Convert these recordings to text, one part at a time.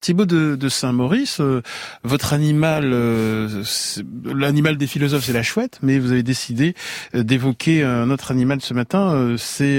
Thibaut de Saint-Maurice, votre animal, l'animal des philosophes, c'est la chouette, mais vous avez décidé d'évoquer un autre animal ce matin, c'est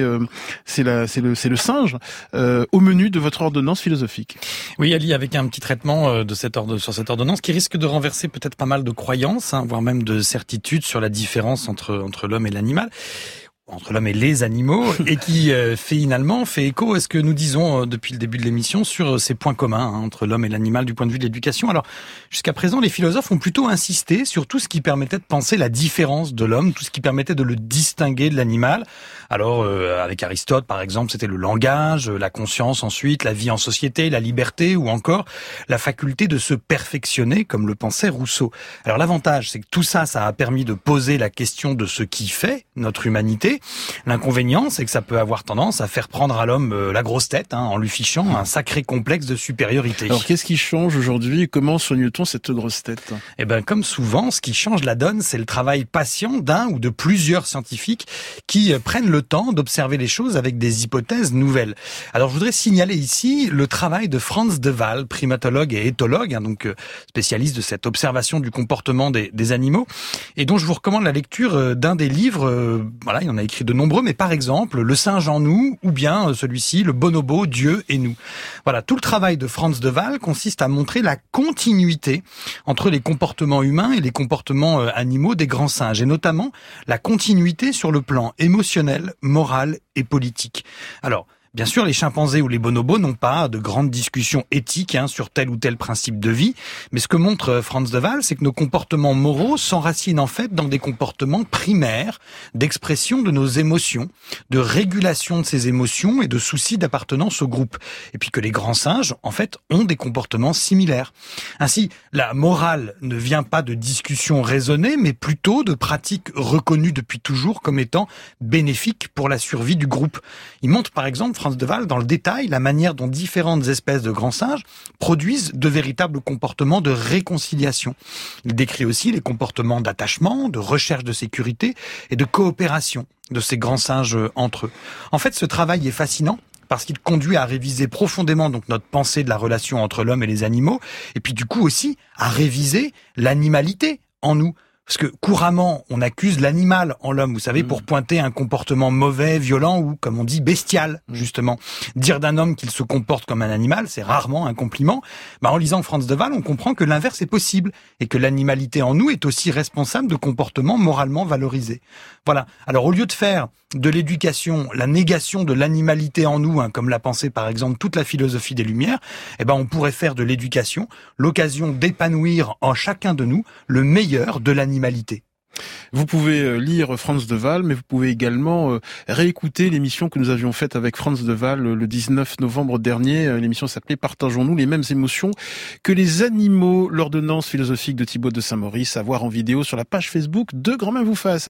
le singe, au menu de votre ordonnance philosophique. Oui, Ali, avec un petit traitement sur cette ordonnance qui risque de renverser peut-être pas mal de croyances, voire même de certitudes sur la différence entre l'homme et l'animal. Entre l'homme et les animaux, et qui finalement fait écho à ce que nous disons depuis le début de l'émission sur ces points communs entre l'homme et l'animal du point de vue de l'éducation. Alors, jusqu'à présent, les philosophes ont plutôt insisté sur tout ce qui permettait de penser la différence de l'homme, tout ce qui permettait de le distinguer de l'animal. Alors, avec Aristote, par exemple, c'était le langage, la conscience ensuite, la vie en société, la liberté, ou encore la faculté de se perfectionner, comme le pensait Rousseau. Alors, l'avantage, c'est que tout ça a permis de poser la question de ce qui fait notre humanité. L'inconvénient, c'est que ça peut avoir tendance à faire prendre à l'homme la grosse tête, en lui fichant un sacré complexe de supériorité. Alors, qu'est-ce qui change aujourd'hui et comment soigne-t-on cette grosse tête ? Eh ben, comme souvent, ce qui change la donne, c'est le travail patient d'un ou de plusieurs scientifiques qui prennent le temps d'observer les choses avec des hypothèses nouvelles. Alors, je voudrais signaler ici le travail de Frans de Waal, primatologue et éthologue, donc spécialiste de cette observation du comportement des animaux, et dont je vous recommande la lecture d'un des livres. Il y en a écrit de nombreux, mais par exemple, Le singe en nous, ou bien celui-ci, Le bonobo, Dieu et nous. Voilà, tout le travail de Frans de Waal consiste à montrer la continuité entre les comportements humains et les comportements animaux des grands singes, et notamment la continuité sur le plan émotionnel, moral et politique. Alors, bien sûr, les chimpanzés ou les bonobos n'ont pas de grandes discussions éthiques sur tel ou tel principe de vie, mais ce que montre Frans de Waal, c'est que nos comportements moraux s'enracinent en fait dans des comportements primaires d'expression de nos émotions, de régulation de ces émotions et de souci d'appartenance au groupe. Et puis que les grands singes, en fait, ont des comportements similaires. Ainsi, la morale ne vient pas de discussions raisonnées, mais plutôt de pratiques reconnues depuis toujours comme étant bénéfiques pour la survie du groupe. Il montre par exemple Frans de Waal dans le détail la manière dont différentes espèces de grands singes produisent de véritables comportements de réconciliation. Il décrit aussi les comportements d'attachement, de recherche de sécurité et de coopération de ces grands singes entre eux. En fait, ce travail est fascinant parce qu'il conduit à réviser profondément donc notre pensée de la relation entre l'homme et les animaux, et puis du coup aussi à réviser l'animalité en nous. Parce que couramment, on accuse l'animal en l'homme, vous savez, pour pointer un comportement mauvais, violent ou, comme on dit, bestial, justement. Dire d'un homme qu'il se comporte comme un animal, c'est rarement un compliment. En lisant Frans de Waal, on comprend que l'inverse est possible et que l'animalité en nous est aussi responsable de comportements moralement valorisés. Voilà. Alors, au lieu de faire de l'éducation la négation de l'animalité en nous, comme l'a pensé par exemple toute la philosophie des Lumières, on pourrait faire de l'éducation l'occasion d'épanouir en chacun de nous le meilleur de l'animalité. Vous pouvez lire Frans de Waal, mais vous pouvez également réécouter l'émission que nous avions faite avec Frans de Waal le 19 novembre dernier. L'émission s'appelait « Partageons-nous les mêmes émotions que les animaux », l'ordonnance philosophique de Thibaut de Saint-Maurice, à voir en vidéo sur la page Facebook de Grand Main vous fasse.